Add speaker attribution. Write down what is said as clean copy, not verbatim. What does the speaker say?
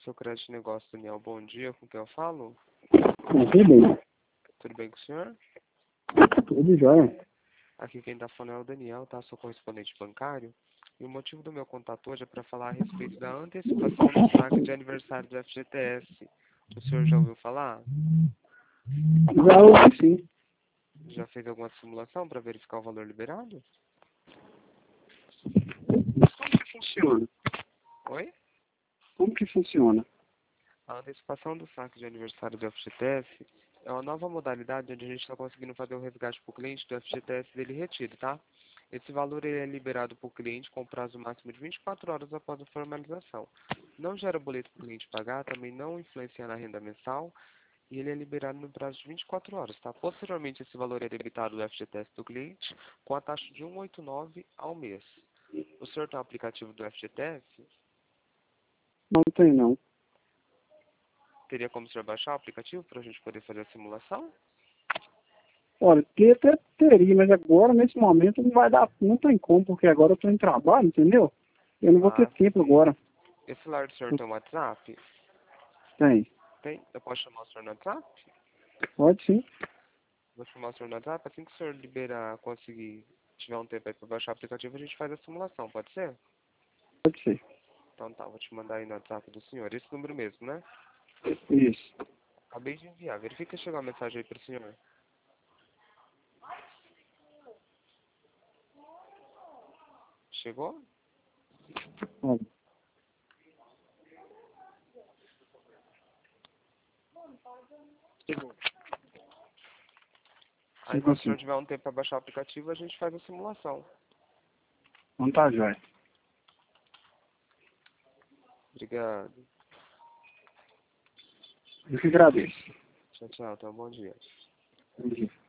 Speaker 1: seu crédito de negócio, Daniel. Bom dia, com quem eu falo?
Speaker 2: Tudo bem.
Speaker 1: Tudo bem com o senhor?
Speaker 2: Tudo jóia.
Speaker 1: Aqui quem está falando é o Daniel, tá? Sou correspondente bancário. E o motivo do meu contato hoje é para falar a respeito da antecipação do saque de aniversário do FGTS. O senhor já ouviu falar?
Speaker 2: Já ouvi sim.
Speaker 1: Já fez alguma simulação para verificar o valor liberado?
Speaker 2: Como que funciona?
Speaker 1: Oi?
Speaker 2: Como que funciona?
Speaker 1: A antecipação do saque de aniversário do FGTS é uma nova modalidade onde a gente está conseguindo fazer o resgate para o cliente do FGTS dele retido, tá? Esse valor ele é liberado para o cliente com prazo máximo de 24 horas após a formalização. Não gera boleto para o cliente pagar, também não influencia na renda mensal e ele é liberado no prazo de 24 horas, tá? Posteriormente, esse valor é debitado do FGTS do cliente com a taxa de 1,89 ao mês. O senhor tem o aplicativo do FGTS?
Speaker 2: Não tem não.
Speaker 1: Teria como o senhor baixar o aplicativo para a gente poder fazer a simulação?
Speaker 2: Olha, que até teria, mas agora, nesse momento, não vai dar, não tem como, porque agora eu estou em trabalho, entendeu? Eu não vou ter
Speaker 1: Ah,
Speaker 2: tempo
Speaker 1: sim.
Speaker 2: agora.
Speaker 1: Esse celular do senhor tem um WhatsApp?
Speaker 2: Tem.
Speaker 1: Tem? Eu posso chamar o senhor no WhatsApp?
Speaker 2: Pode sim.
Speaker 1: Vou chamar o senhor no WhatsApp. Assim que o senhor liberar, conseguir, tiver um tempo aí para baixar o aplicativo, a gente faz a simulação, pode ser?
Speaker 2: Pode ser.
Speaker 1: Então tá, vou te mandar aí no WhatsApp do senhor. Esse número mesmo, né?
Speaker 2: Isso.
Speaker 1: Acabei de enviar. Verifica se chegou a mensagem aí pro senhor. Chegou?
Speaker 2: Olha,
Speaker 1: Aí
Speaker 2: chegou
Speaker 1: quando o senhor
Speaker 2: assim.
Speaker 1: tiver um tempo para baixar o aplicativo, a gente faz a simulação.
Speaker 2: Não tá jóia.
Speaker 1: Obrigado.
Speaker 2: Eu que agradeço.
Speaker 1: Tchau, tchau. Então, bom dia.
Speaker 2: Bom dia.